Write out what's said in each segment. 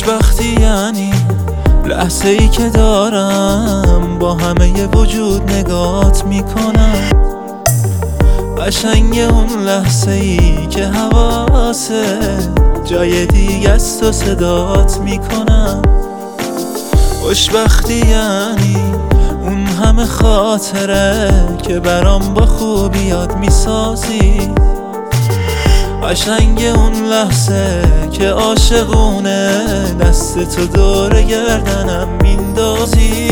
خوشبختی یعنی لحظه ای که دارم با همه وجود نگات میکنم. قشنگ اون لحظه ای که حواسه جای دیگه است و صدات میکنم. خوشبختی یعنی اون همه خاطره که برام با خوبی یاد میسازی. قشنگ اون لحظه که عاشقونه دست تو دور گردنم میندازی.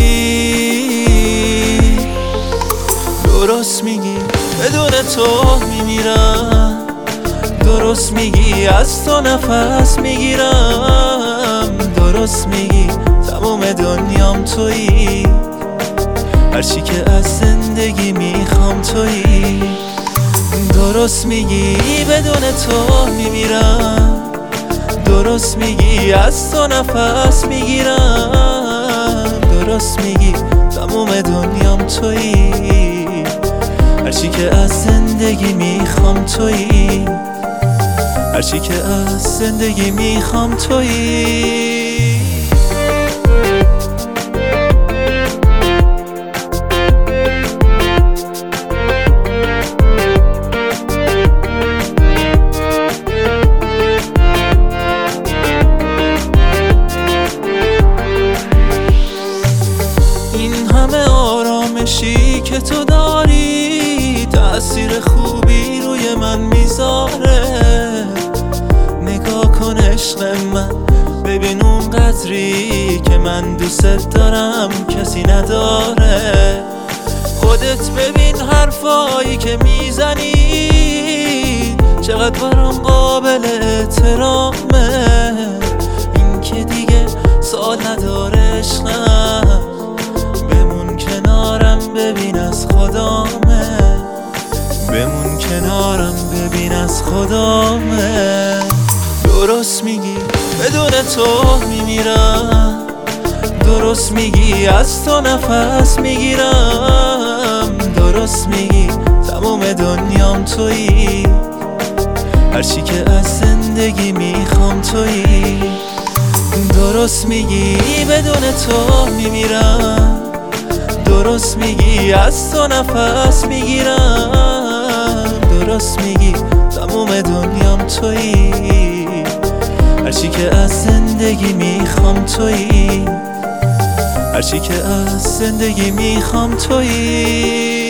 درست میگی بدون تو میمیرم، درست میگی از تو نفس میگیرم، درست میگی تمام دنیام تویی، هرچی که از زندگی میخوام تویی. درست میگی بدون تو میمیرم، درست میگی از تو نفس میگیرم، درست میگی تمام دنیام تویی، هرچی که از زندگی میخوام تویی، هرچی که از زندگی میخوام تویی. آرامشی که تو داری تأثیر خوبی روی من میذاره. نگاه کن عشق من، ببین اون قدری که من دوست دارم کسی نداره. خودت ببین حرفایی که میزنی چقدر برام قابل احترامه. این که دیگه سال نداره عشقم، بمون کنارم ببین از خدامه، بمون کنارم ببین از خدامه. درست میگی بدون تو میمیرم، درست میگی از تو نفس میگیرم، درست میگی تمام دنیام تویی، هرچی که از زندگی میخوام تویی. درست میگی بدون تو میمیرم، درست میگی از تو نفس میگیرم، درست میگی تمام دنیام تویی، هرچی که از زندگی میخوام تویی، هرچی که از زندگی میخوام تویی.